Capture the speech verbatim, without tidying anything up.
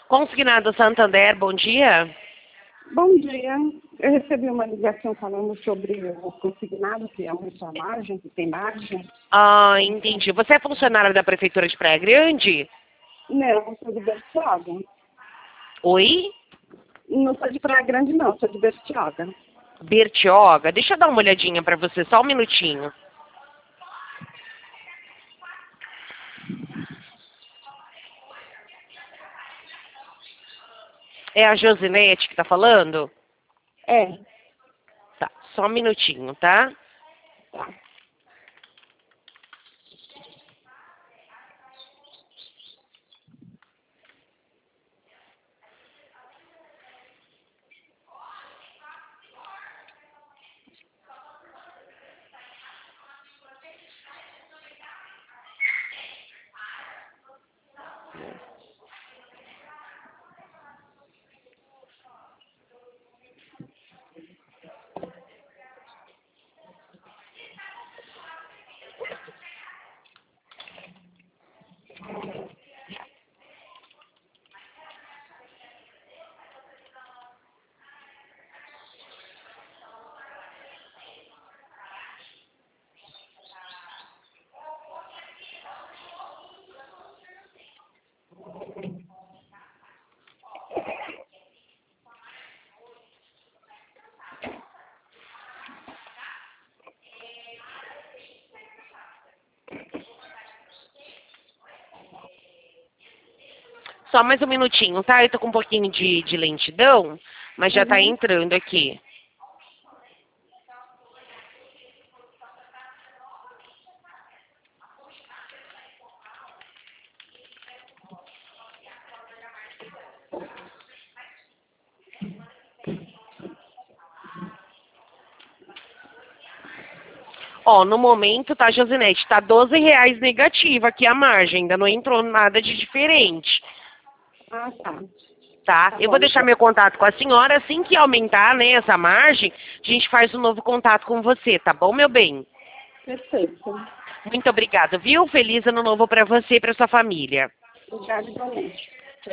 Consignado Santander, bom dia. Bom dia. Eu recebi uma ligação falando sobre o consignado, que é muita margem, que tem margem. Ah, entendi. Você é funcionário da Prefeitura de Praia Grande? Não, eu sou de Bertioga. Oi? Não sou de Praia Grande, não, sou de Bertioga. Bertioga? Deixa eu dar uma olhadinha para você, só um minutinho. É a Josinete que tá falando? É. Tá, só um minutinho, tá? Tá. Só mais um minutinho, tá? Eu tô com um pouquinho de, de lentidão, mas já tá Uhum. entrando aqui. Ó, no momento, tá, Josinete, tá doze reais negativa aqui a margem, ainda não entrou nada de diferente, Ah, tá. tá? Tá Eu bom, vou deixar então. meu contato com a senhora, assim que aumentar, né, essa margem, a gente faz um novo contato com você, tá bom, meu bem? Perfeito. Muito obrigada, viu? Feliz ano novo pra você e pra sua família. Obrigada igualmente.